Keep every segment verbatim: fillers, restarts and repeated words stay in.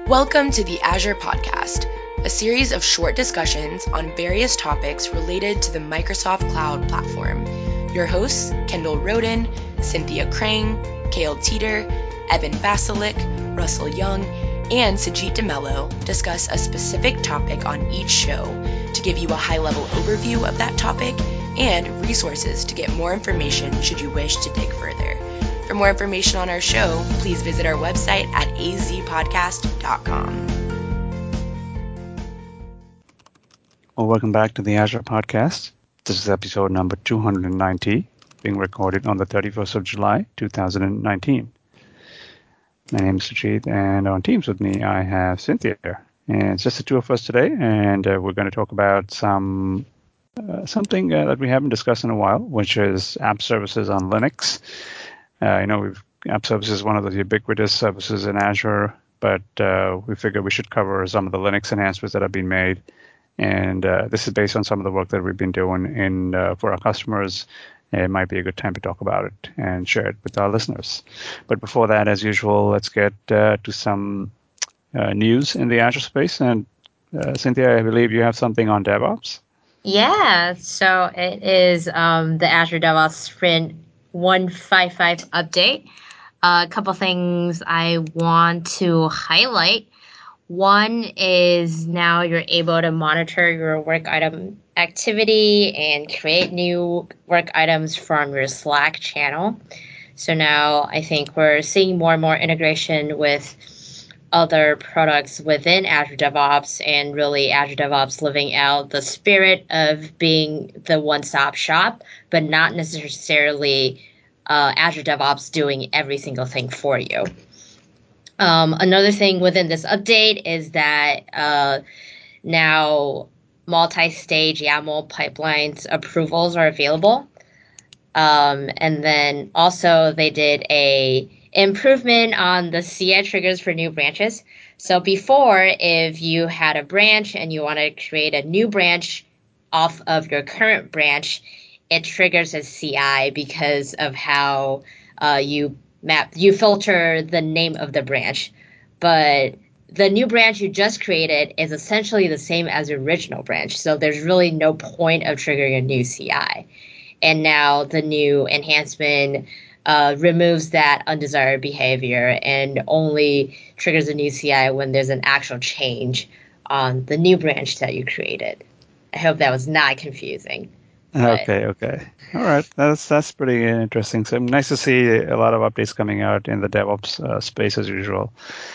Welcome to the Azure Podcast, a series of short discussions on various topics related to the Microsoft Cloud Platform. Your hosts, Kendall Roden, Cynthia Krang, Kale Teeter, Evan Vasilik, Russell Young, and Sajid DeMello discuss a specific topic on each show to give you a high-level overview of that topic and resources to get more information should you wish to dig further. For more information on our show, please visit our website at a z podcast dot com. Well, welcome back to the Azure Podcast. This is episode number two hundred ninety, being recorded on the thirty-first of July, two thousand nineteen. My name is Sajid, and on Teams with me, I have Cynthia. And it's just the two of us today, and uh, we're going to talk about some uh, something uh, that we haven't discussed in a while, which is app services on Linux. Uh, you know, we've, app services is one of the ubiquitous services in Azure, but uh, we figured we should cover some of the Linux enhancements that have been made. And uh, this is based on some of the work that we've been doing in uh, for our customers. It might be a good time to talk about it and share it with our listeners. But before that, as usual, let's get uh, to some uh, news in the Azure space. And uh, Cynthia, I believe you have something on DevOps. Yeah, so it is um, the Azure DevOps Sprint one fifty-five update. Uh, a couple things I want to highlight. One is now you're able to monitor your work item activity and create new work items from your Slack channel. So now I think we're seeing more and more integration with other products within Azure DevOps, and really Azure DevOps living out the spirit of being the one-stop shop, but not necessarily uh, Azure DevOps doing every single thing for you. Um, another thing within this update is that uh, now multi-stage YAML pipelines approvals are available. Um, and then also they did a improvement on the C I triggers for new branches. So before, if you had a branch and you want to create a new branch off of your current branch, it triggers a C I because of how uh, you map, you filter the name of the branch. But the new branch you just created is essentially the same as the original branch. So there's really no point of triggering a new C I. And now the new enhancement uh, removes that undesired behavior and only triggers a new C I when there's an actual change on the new branch that you created. I hope that was not confusing. But... Okay, okay. All right. That's that's pretty interesting. So nice to see a lot of updates coming out in the DevOps uh, space as usual.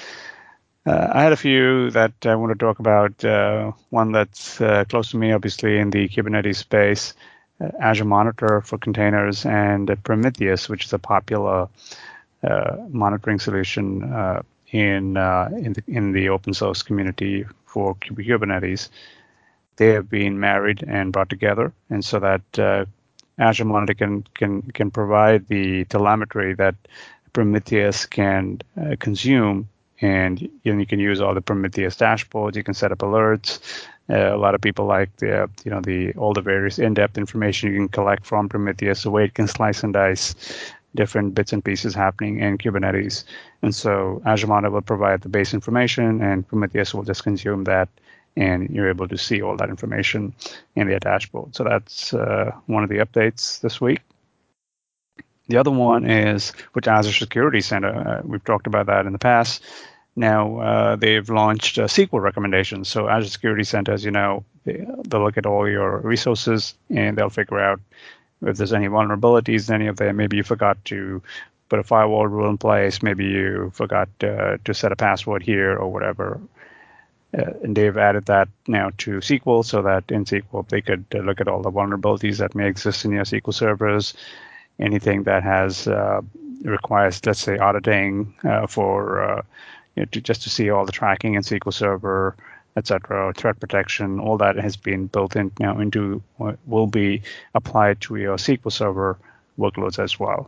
Uh, I had a few that I want to talk about. Uh, one that's uh, close to me, obviously, in the Kubernetes space. Uh, Azure Monitor for containers, and uh, Prometheus, which is a popular uh, monitoring solution uh, in uh, in the in the open source community for Kubernetes. They have been married and brought together, and so that uh, Azure Monitor can can can provide the telemetry that Prometheus can uh, consume, and you know, you can use all the Prometheus dashboards. You can set up alerts. Uh, a lot of people like the, you know, the all the various in-depth information you can collect from Prometheus, the way it can slice and dice different bits and pieces happening in Kubernetes. And so Azure Monitor will provide the base information, and Prometheus will just consume that, and you're able to see all that information in their dashboard. So that's uh, one of the updates this week. The other one is with Azure Security Center. Uh, we've talked about that in the past. Now uh, they've launched uh, S Q L recommendations. So Azure Security Center, as you know, they, they'll look at all your resources and they'll figure out if there's any vulnerabilities in any of them. Maybe you forgot to put a firewall rule in place. Maybe you forgot uh, to set a password here or whatever. Uh, and they've added that now to S Q L, so that in S Q L they could uh, look at all the vulnerabilities that may exist in your S Q L servers. Anything that has uh, requires, let's say, auditing uh, for uh, you know, to, just to see all the tracking in S Q L Server, et cetera, threat protection, all that has been built in now into will be applied to your S Q L Server workloads as well.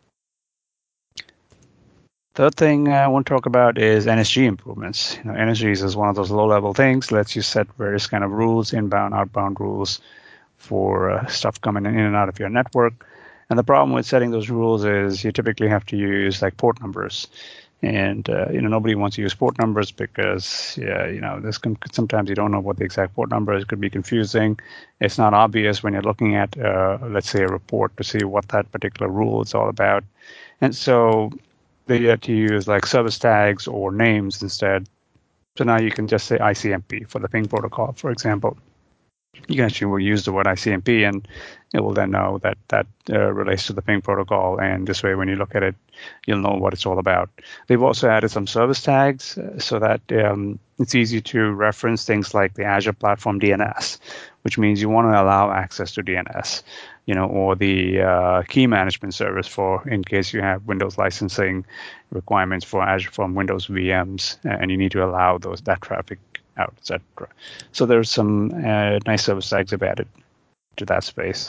Third thing I want to talk about is N S G improvements. You know, N S G is one of those low-level things, lets you set various kind of rules, inbound, outbound rules for uh, stuff coming in and out of your network. And the problem with setting those rules is you typically have to use like port numbers. And uh, you know, nobody wants to use port numbers because yeah, you know, this can sometimes you don't know what the exact port number is. It could be confusing. It's not obvious when you're looking at, uh, let's say, a report to see what that particular rule is all about. And so they had to use like service tags or names instead. So now you can just say I C M P for the ping protocol, for example. You can actually will use the word I C M P, and it will then know that that uh, relates to the ping protocol. And this way, when you look at it, you'll know what it's all about. They've also added some service tags uh, so that um, it's easy to reference things like the Azure Platform D N S, which means you want to allow access to D N S, you know, or the uh, key management service for in case you have Windows licensing requirements for Azure from Windows V Ms, and you need to allow those that traffic out, et cetera. So there's some uh, nice service tags I've added to that space.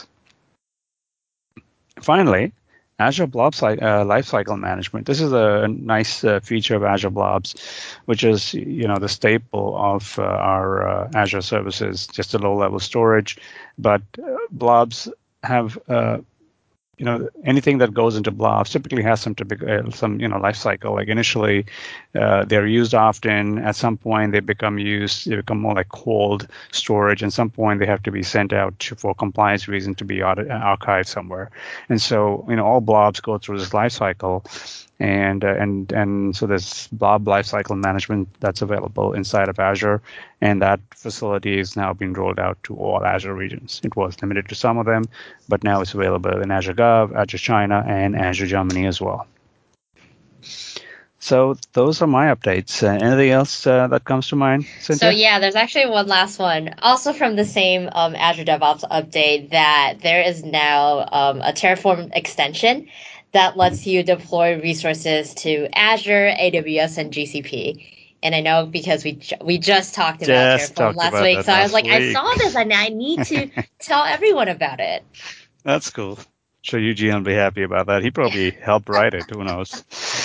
Finally, Azure Blob uh, Lifecycle Management. This is a nice uh, feature of Azure Blobs, which is you know the staple of uh, our uh, Azure services, just a low-level storage. But uh, Blobs have uh, you know, anything that goes into blobs typically has some typical, uh, some, you know, life cycle. Like initially, uh, they're used often. At some point, they become used, they become more like cold storage. At some point, they have to be sent out to, for compliance reason to be audit, archived somewhere. And so, you know, all blobs go through this life cycle. And uh, and and so there's blob lifecycle management that's available inside of Azure, and that facility is now being rolled out to all Azure regions. It was limited to some of them, but now it's available in Azure Gov, Azure China, and Azure Germany as well. So those are my updates. Uh, anything else uh, that comes to mind, Cynthia? So yeah, there's actually one last one, also from the same um, Azure DevOps update, that there is now um, a Terraform extension that lets you deploy resources to Azure, A W S, and G C P. And I know because we ju- we just talked about Just Terraform talked last about week, that so I was last like, I week. saw this and I need to tell everyone about it. That's cool. Sure, Eugene will be happy about that. He probably helped write it. Who knows?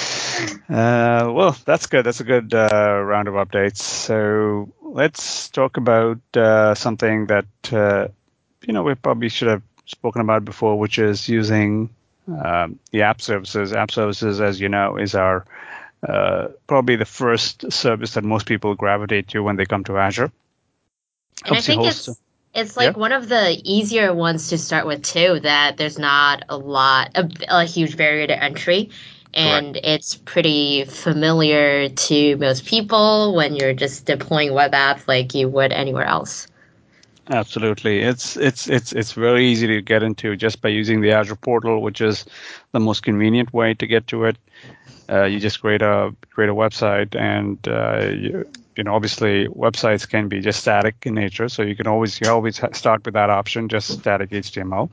Uh, well, that's good. That's a good uh, round of updates. So let's talk about uh, something that uh, you know we probably should have spoken about before, which is using um, the app services. App services, as you know, is our uh, probably the first service that most people gravitate to when they come to Azure. And I Helps you think host. it's it's like Yeah. one of the easier ones to start with too, that there's not a lot a, a huge barrier to entry, and it's pretty familiar to most people when you're just deploying web apps like you would anywhere else. Absolutely. It's it's it's it's very easy to get into just by using the Azure portal, which is the most convenient way to get to it. Uh, you just create a create a website, and uh, you, you know obviously websites can be just static in nature, so you can always you always start with that option, just static H T M L.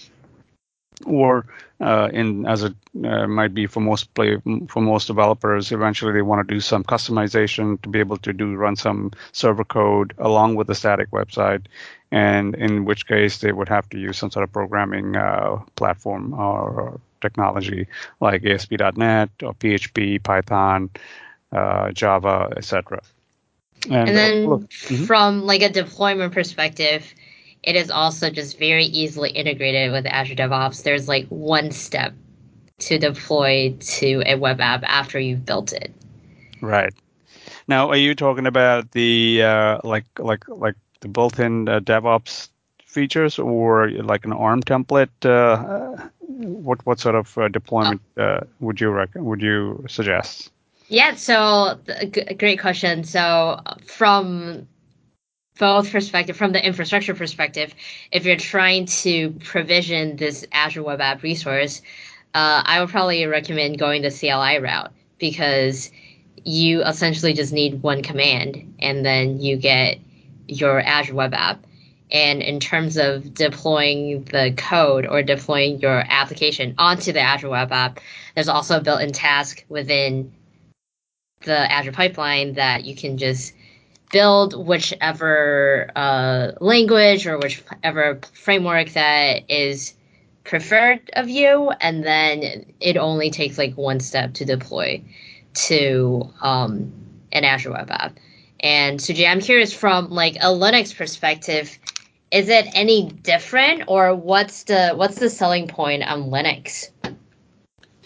Or uh, in as it uh, might be for most play for most developers, eventually they want to do some customization to be able to do run some server code along with the static website, and in which case they would have to use some sort of programming uh, platform or, or technology like A S P dot net or P H P, Python, uh, Java, et cetera. And, and then look, mm-hmm. from like a deployment perspective, it is also just very easily integrated with Azure DevOps. There's like one step to deploy to a web app after you've built it. Right. Now, are you talking about the uh, like like like the built-in uh, DevOps features, or like an ARM template? Uh, what what sort of uh, deployment uh, would you rec- would you suggest? Yeah, so g- great question. So from both perspective, from the infrastructure perspective, if you're trying to provision this Azure Web App resource, uh, I would probably recommend going the C L I route, because you essentially just need one command and then you get your Azure Web App. And in terms of deploying the code or deploying your application onto the Azure Web App, there's also a built-in task within the Azure pipeline that you can just build whichever uh, language or whichever framework that is preferred of you, and then it only takes like one step to deploy to um, an Azure Web App. And Sujay, I'm curious, from like a Linux perspective, is it any different, or what's the what's the selling point on Linux?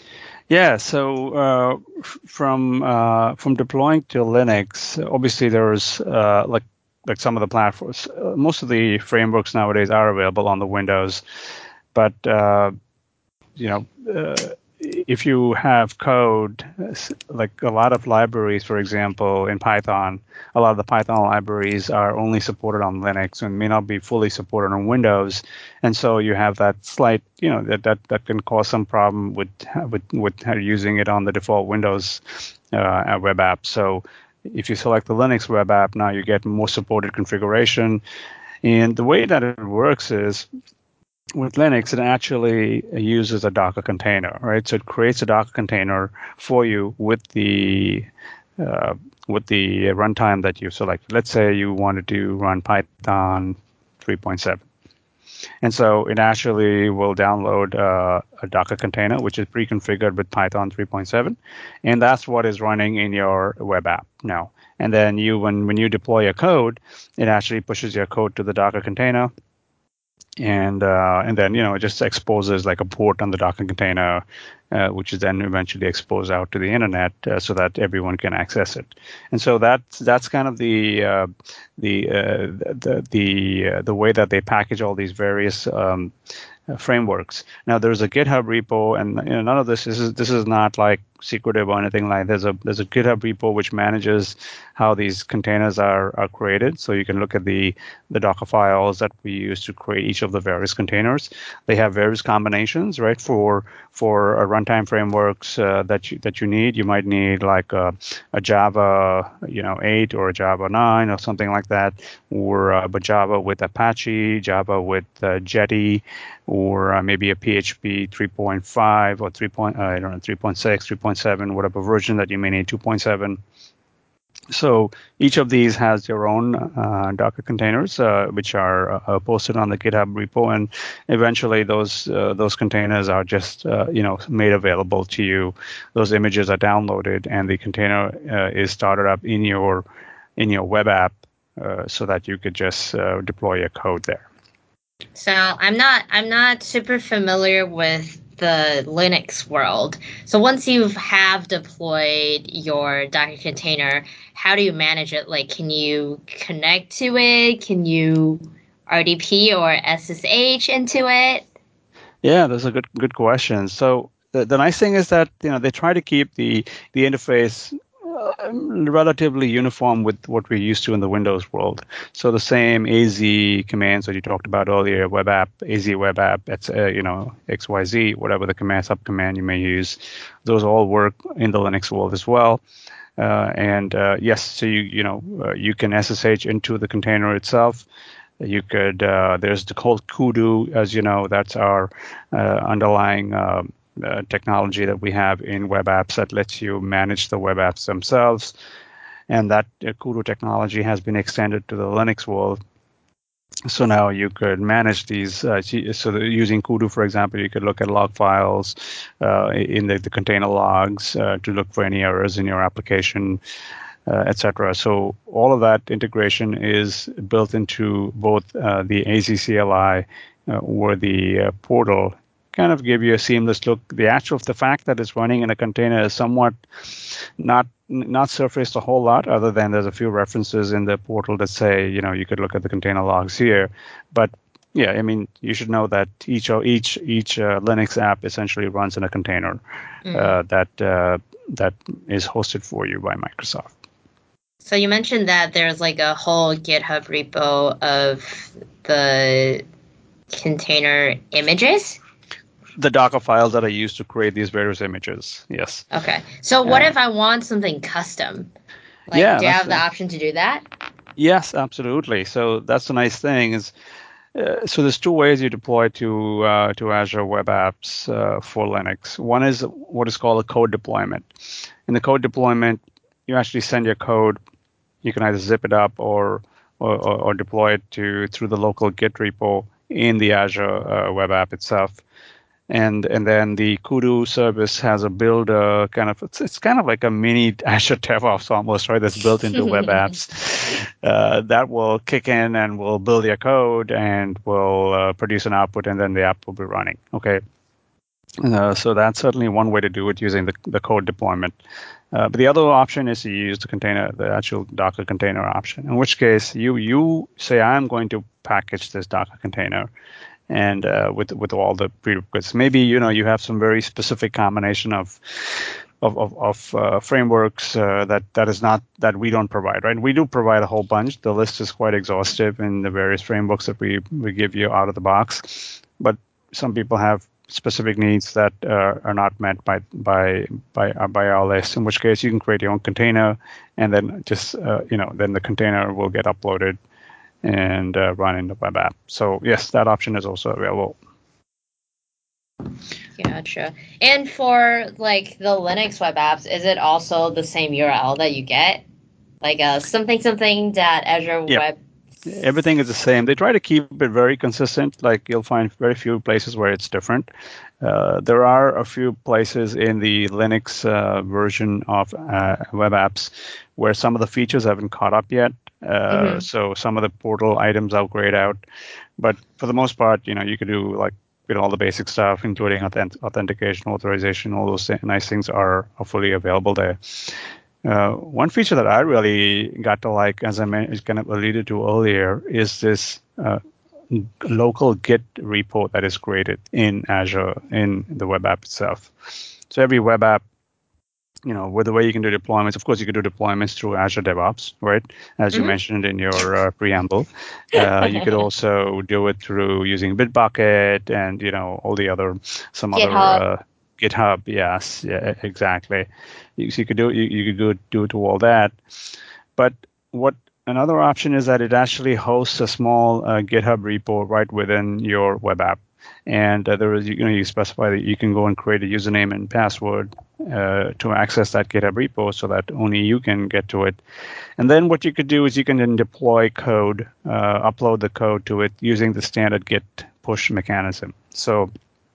Yeah, so uh, f- from uh, from deploying to Linux, obviously there's uh, like like some of the platforms. Uh, most of the frameworks nowadays are available on the Windows, but uh, you know, uh, if you have code, like a lot of libraries, for example, in Python, a lot of the Python libraries are only supported on Linux and may not be fully supported on Windows. And so you have that slight, you know, that, that, that can cause some problem with, with, with using it on the default Windows uh, web app. So if you select the Linux web app, now you get more supported configuration. And the way that it works is, with Linux, it actually uses a Docker container, right? So it creates a Docker container for you with the uh, with the runtime that you select. Let's say you wanted to run Python three point seven. And so it actually will download uh, a Docker container, which is pre-configured with Python three point seven. And that's what is running in your web app now. And then you, when, when you deploy your code, it actually pushes your code to the Docker container. And uh, and then you know it just exposes like a port on the Docker container, uh, which is then eventually exposed out to the internet uh, so that everyone can access it. And so that's that's kind of the uh, the uh, the the uh, the way that they package all these various um, uh, frameworks. Now there's a GitHub repo, and you know, none of this, this is this is not like secretive or anything like. There's a there's a GitHub repo which manages how these containers are are created. So you can look at the the Docker files that we use to create each of the various containers. They have various combinations, right? For for uh, runtime frameworks uh, that you that you need. You might need like a, a Java, you know, eight or a Java nine or something like that, or uh, but Java with Apache, Java with uh, Jetty, or uh, maybe a P H P three point five or three. Point, uh, I don't know, three point six, three point seven, whatever version that you may need, two point seven. So each of these has your own uh, Docker containers, uh, which are uh, posted on the GitHub repo, and eventually those uh, those containers are just uh, you know made available to you. Those images are downloaded, and the container uh, is started up in your in your web app, uh, so that you could just uh, deploy your code there. So I'm not I'm not super familiar with the Linux world. So once you have deployed your Docker container, how do you manage it? Like, can you connect to it? Can you R D P or S S H into it? Yeah, that's a good good question. So the, the nice thing is that you know they try to keep the the interface uh, relatively uniform with what we're used to in the Windows world. So the same A Z commands that you talked about earlier, web app, A Z web app, it's uh, you know X Y Z, whatever the command subcommand you may use, those all work in the Linux world as well. Uh, and uh, yes, so you you know uh, you can S S H into the container itself. You could, uh, there's the called Kudu, as you know, that's our uh, underlying uh, uh, technology that we have in web apps that lets you manage the web apps themselves. And that uh, Kudu technology has been extended to the Linux world. So now you could manage these. Uh, so the, using Kudu, for example, you could look at log files uh, in the, the container logs uh, to look for any errors in your application. Uh, et cetera. So all of that integration is built into both uh, the A Z C L I uh, or the uh, portal. Kind of give you a seamless look. The actual, the fact that it's running in a container is somewhat not not surfaced a whole lot, other than there's a few references in the portal that say, you know, you could look at the container logs here. But yeah, I mean, you should know that each each each uh, Linux app essentially runs in a container mm. uh, that uh, that is hosted for you by Microsoft. So you mentioned that there's like a whole GitHub repo of the container images? The Docker files that are used to create these various images, yes. Okay. So what uh, if I want something custom? Like, yeah, do you have the option to do that? Yes, absolutely. So that's the nice thing is, uh, so there's two ways you deploy to uh, to Azure Web Apps uh, for Linux. One is what is called a code deployment. In the code deployment, you actually send your code. You can either zip it up or or, or deploy it to through the local Git repo in the Azure uh, Web App itself. And and then the Kudu service has a builder kind of, it's, it's kind of like a mini Azure DevOps almost, right? That's built into web apps uh, that will kick in and will build your code and will uh, produce an output, and then the app will be running. Okay. Uh, so that's certainly one way to do it using the, the code deployment. Uh, but the other option is to use the container, the actual Docker container option. In which case, you you say I'm going to package this Docker container, and uh, with with all the prerequisites. Maybe you know you have some very specific combination of of of, of uh, frameworks uh, that that is not that we don't provide. Right? We do provide a whole bunch. The list is quite exhaustive in the various frameworks that we we give you out of the box. But some people have specific needs that uh, are not met by by by uh, by our list. In which case, you can create your own container, and then just uh, you know then the container will get uploaded and uh, run in the web app. So yes, that option is also available. Gotcha. And for like the Linux web apps, is it also the same U R L that you get? Like uh, something something that Azure Yep. Web. Everything is the same. They try to keep it very consistent. Like you'll find very few places where it's different. Uh, there are a few places in the Linux uh, version of uh, web apps where some of the features haven't caught up yet. Uh, mm-hmm. So some of the portal items are grayed out. But for the most part, you know, you could do like you know, all the basic stuff, including authentic- authentication, authorization, all those nice things are, are fully available there. Uh, one feature that I really got to like, as I kind of alluded to earlier, is this uh, local Git repo that is created in Azure in the web app itself. So every web app, you know, with the way you can do deployments, of course, you can do deployments through Azure DevOps, right? As mm-hmm. you mentioned in your uh, preamble. Uh, you could also do it through using Bitbucket and, you know, all the other, some GitHub. other uh, GitHub. Yes, yeah, exactly. You, so you could do you, you could do it, do it to all that. But what another option is that it actually hosts a small uh, GitHub repo right within your web app. And uh, there is, you know, you specify that you can go and create a username and password uh, to access that GitHub repo so that only you can get to it. And then what you could do is you can then deploy code, uh, upload the code to it using the standard Git push mechanism. So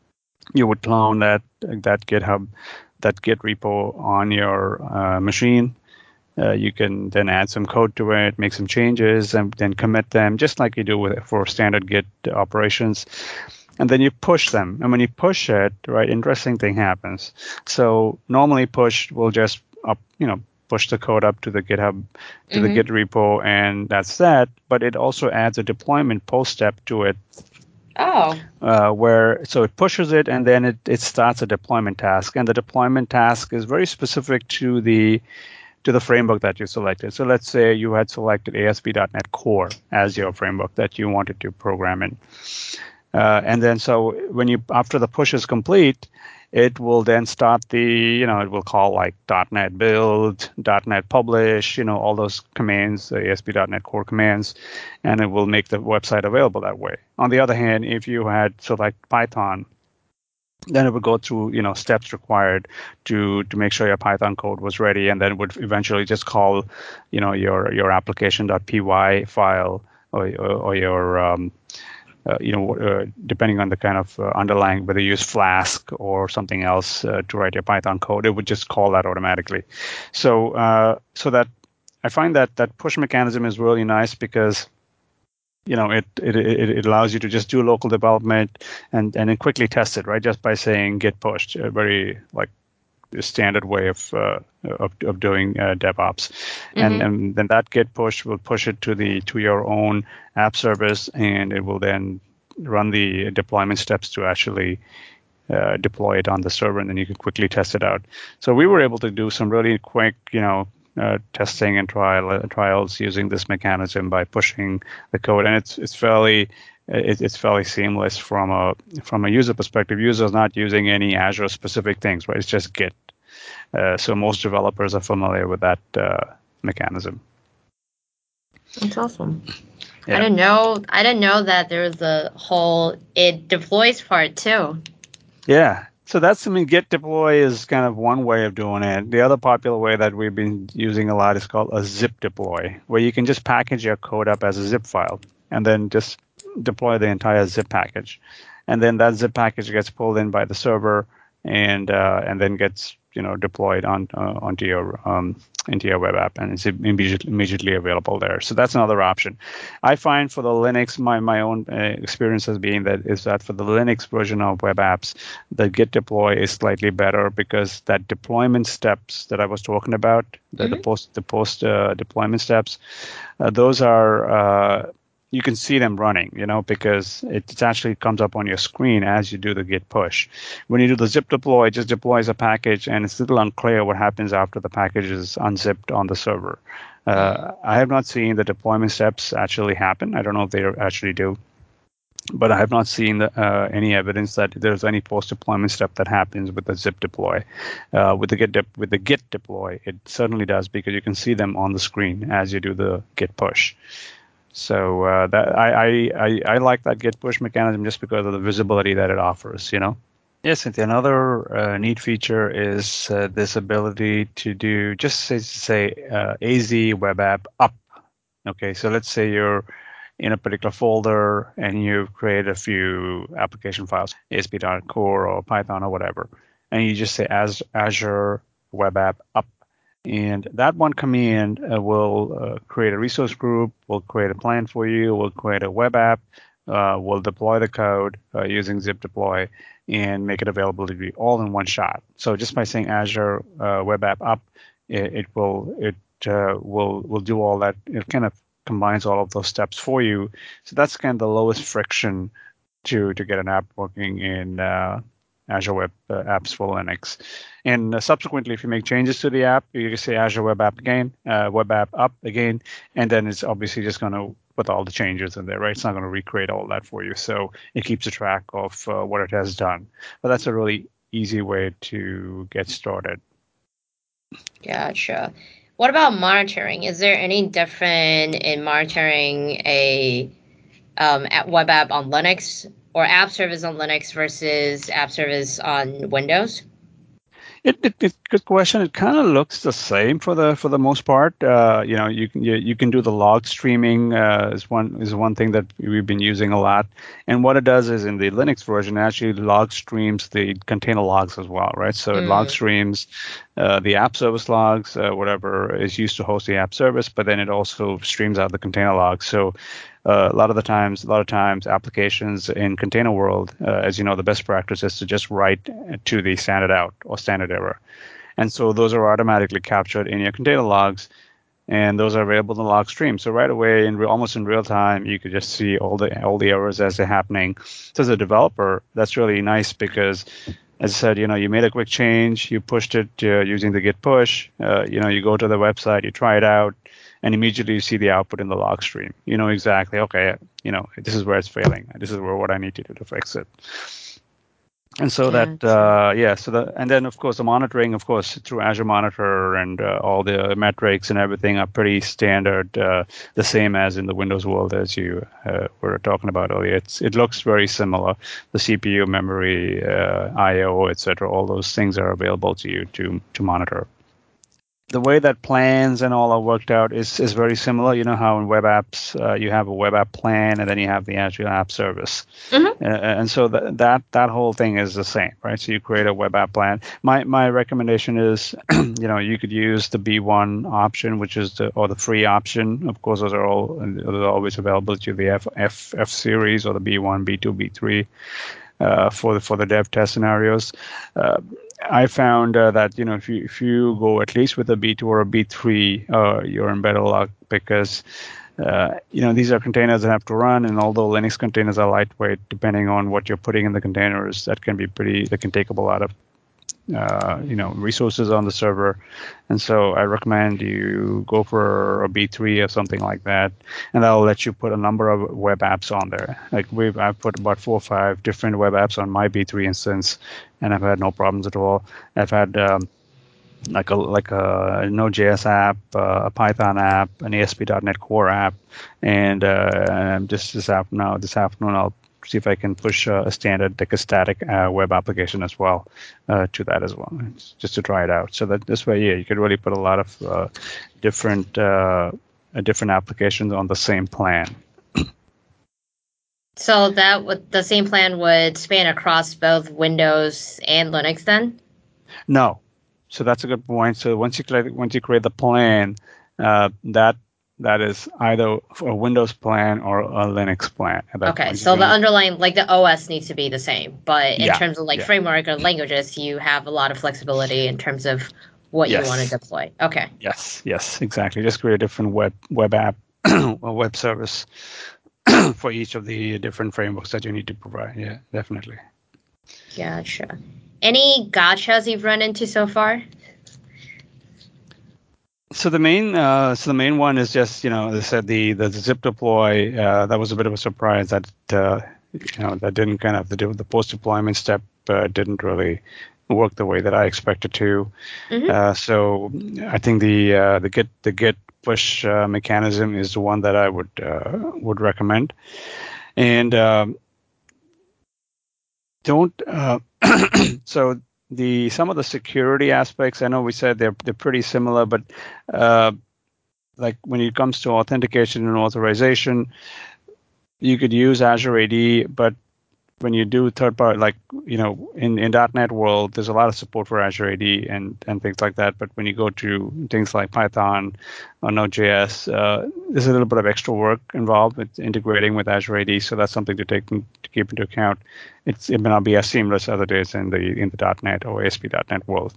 you would clone that that GitHub, that Git repo on your uh, machine. Uh, you can then add some code to it, make some changes, and then commit them just like you do with for standard Git operations. And then you push them. And when you push it, right, interesting thing happens. So normally push will just up, you know, push the code up to the GitHub, to mm-hmm. the Git repo, and that's that. But it also adds a deployment post step to it. Oh. Uh, where so it pushes it and then it, it starts a deployment task. And the deployment task is very specific to the to the framework that you selected. So let's say you had selected A S P dot NET Core as your framework that you wanted to program in. Uh, and then so when you after the push is complete, it will then start the, you know, it will call like .NET build, .NET publish, you know, all those commands, the A S P dot NET Core commands, and it will make the website available that way. On the other hand, if you had select Python, then it would go through, you know, steps required to to make sure your Python code was ready, and then would eventually just call, you know, your your application.py file or or, or your um, Uh, you know, uh, depending on the kind of uh, underlying, whether you use Flask or something else uh, to write your Python code, it would just call that automatically. So, uh, so that I find that that push mechanism is really nice because, you know, it it it allows you to just do local development and and then quickly test it, right? Just by saying git pushed, a very like standard way of uh, of, of doing uh, DevOps, mm-hmm. and, and then that git push will push it to the to your own app service, and it will then run the deployment steps to actually uh, deploy it on the server, and then you can quickly test it out. So we were able to do some really quick, you know, uh, testing and trial uh, trials using this mechanism by pushing the code, and it's it's fairly It, it's fairly seamless from a from a user perspective. Users not using any Azure specific things, right? It's just Git. Uh, so most developers are familiar with that uh, mechanism. That's awesome. Yeah. I didn't know. I didn't know that there was a whole it deploys part too. Yeah. So that's, I mean, Git deploy is kind of one way of doing it. The other popular way that we've been using a lot is called a zip deploy, where you can just package your code up as a zip file and then just deploy the entire zip package, and then that zip package gets pulled in by the server and uh, and then gets you know, deployed on uh, onto your um, into your web app, and it's immediately immediately available there. So that's another option. I find for the Linux, my my own uh, experience has been that is that for the Linux version of web apps, the Git deploy is slightly better because that deployment steps that I was talking about, the, mm-hmm. the post the post uh, deployment steps, uh, those are. Uh, you can see them running, you know, because it actually comes up on your screen as you do the git push. When you do the zip deploy, it just deploys a package, and it's a little unclear what happens after the package is unzipped on the server. Uh, I have not seen the deployment steps actually happen. I don't know if they actually do, but I have not seen the, uh, any evidence that there's any post-deployment step that happens with the zip deploy. Uh, with the git de- with the git deploy, it certainly does because you can see them on the screen as you do the git push. So uh, that I, I, I like that git push mechanism just because of the visibility that it offers, you know. Yes, Cynthia, another uh, neat feature is uh, this ability to do just say, say uh, A Z web app up. Okay, so let's say you're in a particular folder and you've created a few application files, A S P dot core or Python or whatever, and you just say as Azure web app up. And that one command uh, will uh, create a resource group, will create a plan for you, will create a web app, uh, will deploy the code uh, using zip deploy, and make it available to you all in one shot. So just by saying Azure uh, web app up, it, it will it uh, will will do all that. It kind of combines all of those steps for you. So that's kind of the lowest friction to to get an app working in uh, Azure Web uh, Apps for Linux. And uh, subsequently, if you make changes to the app, you can say Azure Web App again, uh, Web App up again, and then it's obviously just going to put all the changes in there, right? It's not going to recreate all that for you. So it keeps a track of uh, what it has done. But that's a really easy way to get started. Gotcha. What about monitoring? Is there any different in monitoring a um, web app on Linux or app service on Linux versus app service on Windows? It, it, it good question. It kind of looks the same for the for the most part. Uh, you know, you can you, you can do the log streaming uh, is one is one thing that we've been using a lot. And what it does is in the Linux version, it actually log streams the container logs as well, right? So it mm. log streams uh, the app service logs, uh, whatever is used to host the app service, but then it also streams out the container logs. So Uh, a lot of the times, a lot of times, applications in container world, uh, as you know, the best practice is to just write to the standard out or standard error, and so those are automatically captured in your container logs, and those are available in the log stream. So right away, in re- almost in real time, you could just see all the all the errors as they're happening. So as a developer, that's really nice because, as I said, you know, you made a quick change, you pushed it uh, using the git push. Uh, you know, you go to the website, you try it out, and immediately you see the output in the log stream. You know exactly, okay, you know, this is where it's failing. This is where what I need to do to fix it. And so yeah, that, uh, yeah, so the, and then of course the monitoring, of course, through Azure Monitor and uh, all the metrics and everything are pretty standard, uh, the same as in the Windows world as you uh, were talking about earlier. It's, it looks very similar. The C P U, memory, uh, I O, et cetera, all those things are available to you to to monitor. The way that plans and all are worked out is, is very similar. You know how in web apps uh, you have a web app plan and then you have the Azure App Service, mm-hmm. uh, and so that that that whole thing is the same, right? So you create a web app plan. My my recommendation is, you know, you could use the B one option, which is the or the free option. Of course, those are all those are always available to the F F F series or the B one, B two, B three. Uh, for the for the dev test scenarios, uh, I found uh, that you know if you if you go at least with a B two or a B three, uh, you're in better luck because uh, you know these are containers that have to run, and although Linux containers are lightweight, depending on what you're putting in the containers, that can be pretty that can take up a lot of uh, you know resources on the server, and so I recommend you go for a B three or something like that, and that'll let you put a number of web apps on there. Like we've I've put about four or five different web apps on my B three instance, and I've had no problems at all. I've had um, like a like a Node.js app, uh, a Python app, an A S P dot net Core app, and uh, just this app now this afternoon I'll see if I can push uh, a standard, like a static uh, web application as well uh, to that as well, just to try it out. So that this way, yeah, you could really put a lot of uh, different uh, different applications on the same plan. So that would, the same plan would span across both Windows and Linux then? No. so that's a good point. So once you create, once you create the plan, uh, that that is either a Windows plan or a Linux plan at that Okay, point. so You the don't- underlying, like the O S needs to be the same, but in yeah, terms of like yeah, framework or languages, you have a lot of flexibility in terms of what you want to yes, deploy. Okay. yes, yes, exactly. Just create a different web web app or web service for each of the different frameworks that you need to provide. Yeah, definitely. Gotcha. Any gotchas you've run into so far? So the main, uh, so the main one is just, you know, as I said, the the zip deploy. Uh, that was a bit of a surprise that uh, you know that didn't kind of the the post deployment step uh, didn't really work the way that I expected to. Mm-hmm. Uh, so I think the uh, the git the git push uh, mechanism is the one that I would uh, would recommend. And um, don't uh, so the some of the security aspects. I know we said they're they're pretty similar, but uh, like when it comes to authentication and authorization, you could use Azure A D, but when you do third party, like, you know, in, in .NET world, there's a lot of support for Azure A D and, and things like that. But when you go to things like Python or Node.js, uh, there's a little bit of extra work involved with integrating with Azure A D. So that's something to take to keep into account. It's, it may not be as seamless as it is in the in the .NET or A S P dot net world.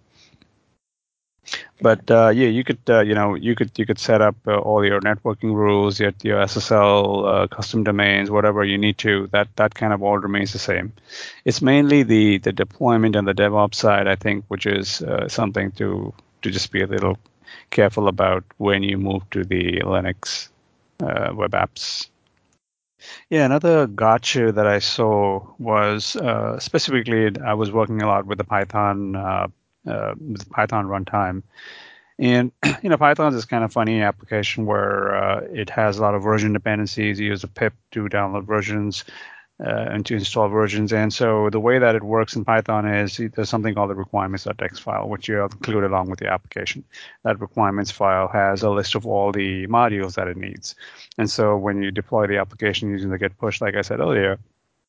But uh, yeah, you could uh, you know you could you could set up uh, all your networking rules, your, your S S L uh, custom domains, whatever you need to. That that kind of all remains the same. It's mainly the the deployment and the DevOps side, I think, which is uh, something to to just be a little careful about when you move to the Linux uh, web apps. Yeah, another gotcha that I saw was uh, specifically I was working a lot with the Python uh, uh, with Python runtime. And you know, Python is this kind of funny application where uh, it has a lot of version dependencies. You use a pip to download versions uh, and to install versions. And so the way that it works in Python is there's something called the requirements.txt file, which you include along with the application. That requirements file has a list of all the modules that it needs. And so when you deploy the application using the git push, like I said earlier,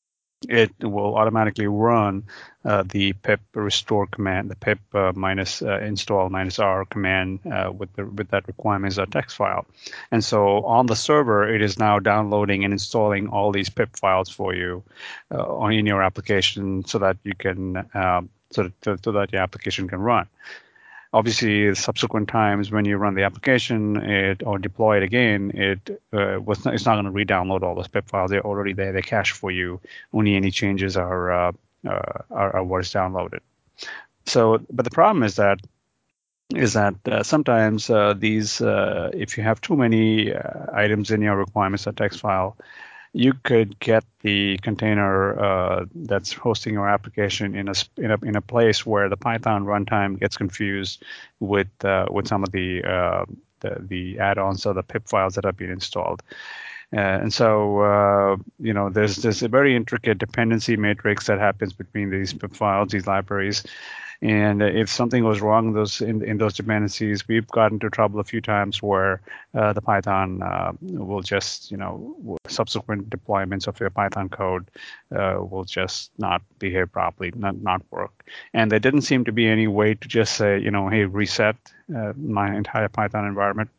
it will automatically run uh, the pip restore command, the pip uh, minus uh, install minus r command uh, with the with that requirements.txt file. And so on the server, it is now downloading and installing all these pip files for you uh, on in your application, so that you can uh, so, that, so that your application can run. Obviously, subsequent times when you run the application it or deploy it again, it uh, was not, it's not going to re-download all those pip files. They're already there. They're cached for you. Only any changes are uh, uh, are, are what is downloaded. So, but the problem is that is that uh, sometimes uh, these uh, if you have too many uh, items in your requirements.txt file, you could get the container uh, that's hosting your application in a, in a in a place where the Python runtime gets confused with uh, with some of the, uh, the the add-ons or the pip files that have been installed. Uh, and so, uh, you know, there's there's a very intricate dependency matrix that happens between these pip files, these libraries. And if something goes wrong those in, in those dependencies, we've gotten into trouble a few times where uh, the Python uh, will just, you know, subsequent deployments of your Python code uh, will just not behave properly, not not work. And there didn't seem to be any way to just say, you know, hey, reset uh, my entire Python environment.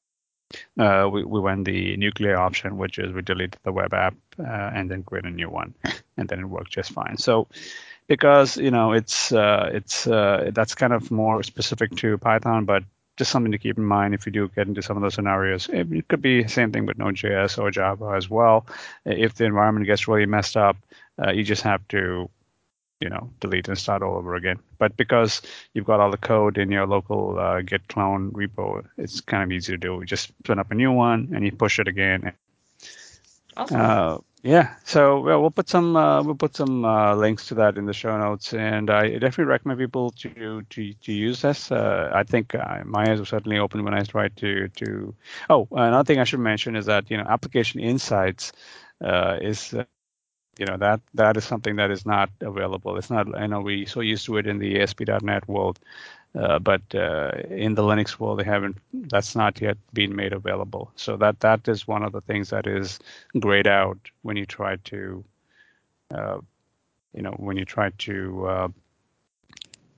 Uh, we, we went the nuclear option, which is we deleted the web app uh, and then create a new one, and then it worked just fine. So because you know it's uh, it's uh, that's kind of more specific to Python, but just something to keep in mind if you do get into some of those scenarios. It, it could be the same thing with Node.js or Java as well. If the environment gets really messed up, uh, you just have to you know delete and start all over again. But because you've got all the code in your local uh, git clone repo, it's kind of easy to do. You just spin up a new one and you push it again. Awesome. Uh, yeah, so well, we'll put some uh, we'll put some uh, links to that in the show notes, and I definitely recommend people to to, to use this. Uh, I think uh, my eyes were certainly open when I tried to to. Oh, another thing I should mention is that you know Application Insights uh, is uh, you know that that is something that is not available. It's not. I know we so used to it in the A S P dot net world. Uh, but uh, in the Linux world, they haven't. That's not yet been made available. So that that is one of the things that is grayed out when you try to, uh, you know, when you try to uh,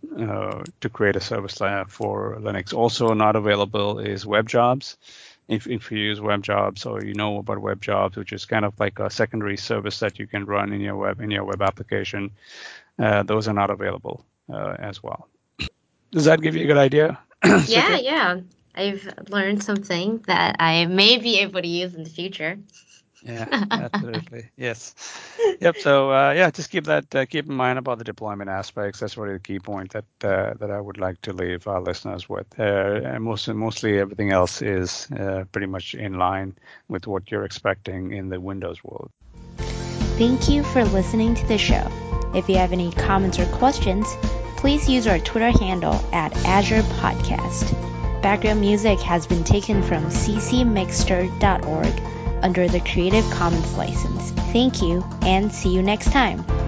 uh, to create a service for Linux. Also not available is WebJobs. If, if you use WebJobs or you know about WebJobs, which is kind of like a secondary service that you can run in your web in your web application, uh, those are not available uh, as well. Does that give you a good idea? Yeah, yeah. I've learned something that I may be able to use in the future. Yeah, absolutely. Yes. Yep. So uh, yeah, just keep that uh, keep in mind about the deployment aspects. That's really the key point that uh, that I would like to leave our listeners with. Uh, and most mostly everything else is uh, pretty much in line with what you're expecting in the Windows world. Thank you for listening to the show. If you have any comments or questions, please use our Twitter handle at Azure Podcast. Background music has been taken from c c mixter dot org under the Creative Commons license. Thank you, and see you next time.